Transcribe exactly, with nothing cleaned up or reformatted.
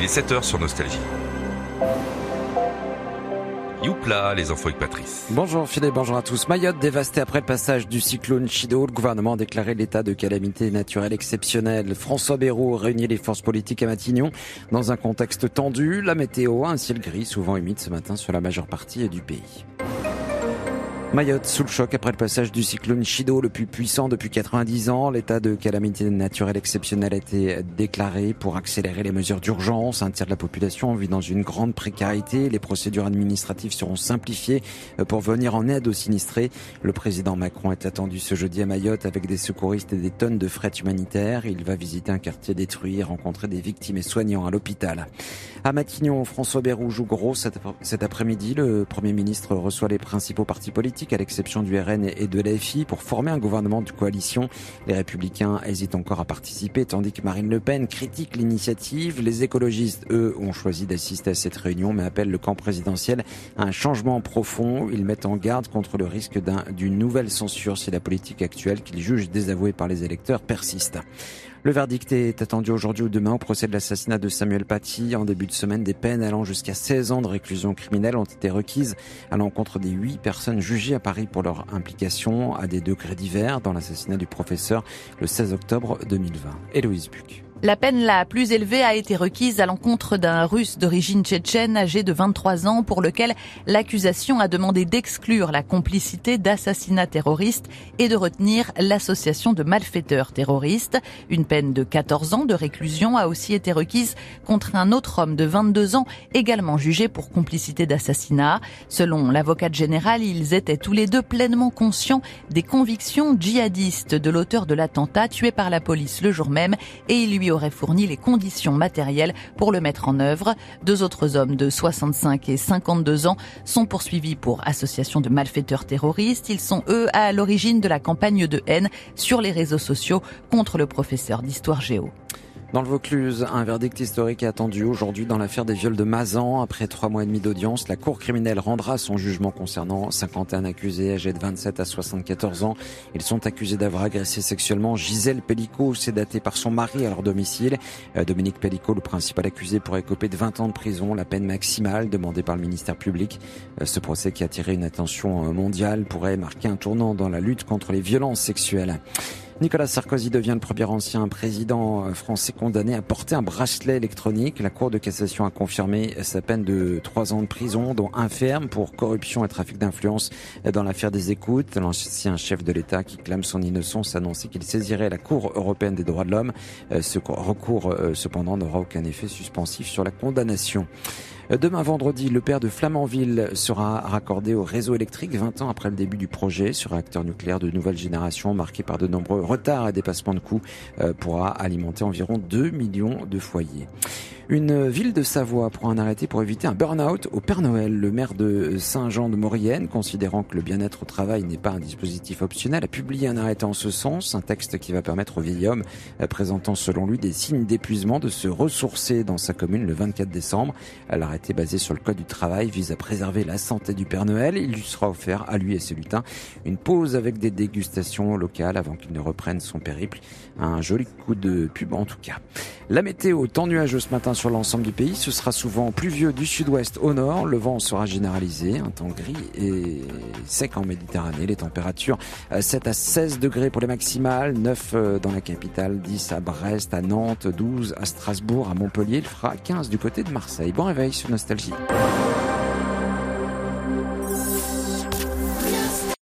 Il est sept heures sur Nostalgie. Youpla, les infos avec Patrice. Bonjour Philippe, bonjour à tous. Mayotte dévastée après le passage du cyclone Chido. Le gouvernement a déclaré l'état de calamité naturelle exceptionnelle. François Bayrou réunit les forces politiques à Matignon dans un contexte tendu. La météo, un ciel gris, souvent humide ce matin sur la majeure partie du pays. Mayotte sous le choc après le passage du cyclone Chido, le plus puissant depuis quatre-vingt-dix ans. L'état de calamité naturelle exceptionnelle a été déclaré pour accélérer les mesures d'urgence. Un tiers de la population vit dans une grande précarité. Les procédures administratives seront simplifiées pour venir en aide aux sinistrés. Le président Macron est attendu ce jeudi à Mayotte avec des secouristes et des tonnes de fret humanitaire. Il va visiter un quartier détruit et rencontrer des victimes et soignants à l'hôpital. À Matignon, François Bayrou joue gros cet après-midi. Le Premier ministre reçoit les principaux partis politiques, à l'exception du R N et de l'A F I, pour former un gouvernement de coalition. Les Républicains hésitent encore à participer, tandis que Marine Le Pen critique l'initiative. Les écologistes, eux, ont choisi d'assister à cette réunion, mais appellent le camp présidentiel à un changement profond. Ils mettent en garde contre le risque d'un, d'une nouvelle censure si la politique actuelle, qu'ils jugent désavouée par les électeurs, persiste. Le verdict est attendu aujourd'hui ou demain au procès de l'assassinat de Samuel Paty. En début de semaine, des peines allant jusqu'à seize ans de réclusion criminelle ont été requises à l'encontre des huit personnes jugées à Paris pour leur implication à des degrés divers dans l'assassinat du professeur le seize octobre deux mille vingt. Héloïse Buc. La peine la plus élevée a été requise à l'encontre d'un Russe d'origine tchétchène âgé de vingt-trois ans pour lequel l'accusation a demandé d'exclure la complicité d'assassinat terroriste et de retenir l'association de malfaiteurs terroristes. Une peine de quatorze ans de réclusion a aussi été requise contre un autre homme de vingt-deux ans également jugé pour complicité d'assassinat. Selon l'avocate générale, ils étaient tous les deux pleinement conscients des convictions djihadistes de l'auteur de l'attentat tué par la police le jour même et il lui aurait fourni les conditions matérielles pour le mettre en œuvre. Deux autres hommes de soixante-cinq et cinquante-deux ans sont poursuivis pour association de malfaiteurs terroristes. Ils sont, eux, à l'origine de la campagne de haine sur les réseaux sociaux contre le professeur d'histoire géo. Dans le Vaucluse, un verdict historique est attendu aujourd'hui dans l'affaire des viols de Mazan. Après trois mois et demi d'audience, la cour criminelle rendra son jugement concernant cinquante et un accusés âgés de vingt-sept à soixante-quatorze ans. Ils sont accusés d'avoir agressé sexuellement Gisèle Pellicot, sédatée par son mari à leur domicile. Dominique Pellicot, le principal accusé, pourrait écoper de vingt ans de prison, la peine maximale demandée par le ministère public. Ce procès, qui a attiré une attention mondiale, pourrait marquer un tournant dans la lutte contre les violences sexuelles. Nicolas Sarkozy devient le premier ancien président français condamné à porter un bracelet électronique. La Cour de cassation a confirmé sa peine de trois ans de prison, dont un ferme pour corruption et trafic d'influence dans l'affaire des écoutes. L'ancien chef de l'État, qui clame son innocence, a annoncé qu'il saisirait la Cour européenne des droits de l'homme. Ce recours, cependant, n'aura aucun effet suspensif sur la condamnation. Demain vendredi, le père de Flamanville sera raccordé au réseau électrique vingt ans après le début du projet. Ce réacteur nucléaire de nouvelle génération, marqué par de nombreux retards et dépassements de coûts, pourra alimenter environ deux millions de foyers. Une ville de Savoie prend un arrêté pour éviter un burn-out au Père Noël. Le maire de Saint-Jean-de-Maurienne, considérant que le bien-être au travail n'est pas un dispositif optionnel, a publié un arrêté en ce sens, un texte qui va permettre au vieil homme, présentant selon lui des signes d'épuisement, de se ressourcer dans sa commune le vingt-quatre décembre. L'arrêté, basé sur le code du travail, vise à préserver la santé du Père Noël. Il lui sera offert, à lui et ses lutins, une pause avec des dégustations locales avant qu'il ne reprenne son périple. Un joli coup de pub en tout cas. La météo, temps nuageux ce matin sur l'ensemble du pays. Ce sera souvent pluvieux du sud-ouest au nord. Le vent sera généralisé. Un temps gris et sec en Méditerranée. Les températures sept à seize degrés pour les maximales. neuf dans la capitale, dix à Brest, à Nantes, douze à Strasbourg, à Montpellier. Il fera quinze du côté de Marseille. Bon réveil sur Nostalgie.